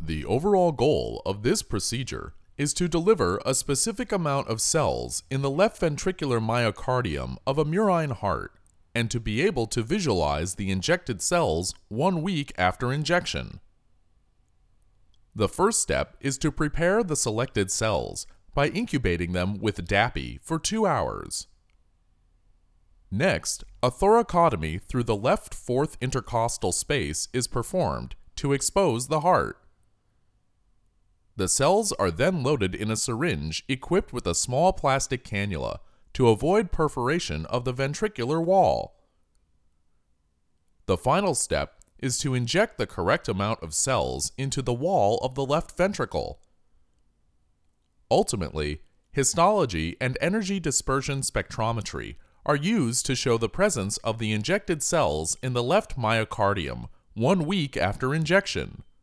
The overall goal of this procedure is to deliver a specific amount of cells in the left ventricular myocardium of a murine heart and to be able to visualize the injected cells 1 week after injection. The first step is to prepare the selected cells by incubating them with DAPI for 2 hours. Next, a thoracotomy through the left fourth intercostal space is performed to expose the heart. The cells are then loaded in a syringe equipped with a small plastic cannula to avoid perforation of the ventricular wall. The final step is to inject the correct amount of cells into the wall of the left ventricle. Ultimately, histology and energy dispersion spectrometry are used to show the presence of the injected cells in the left myocardium 1 week after injection.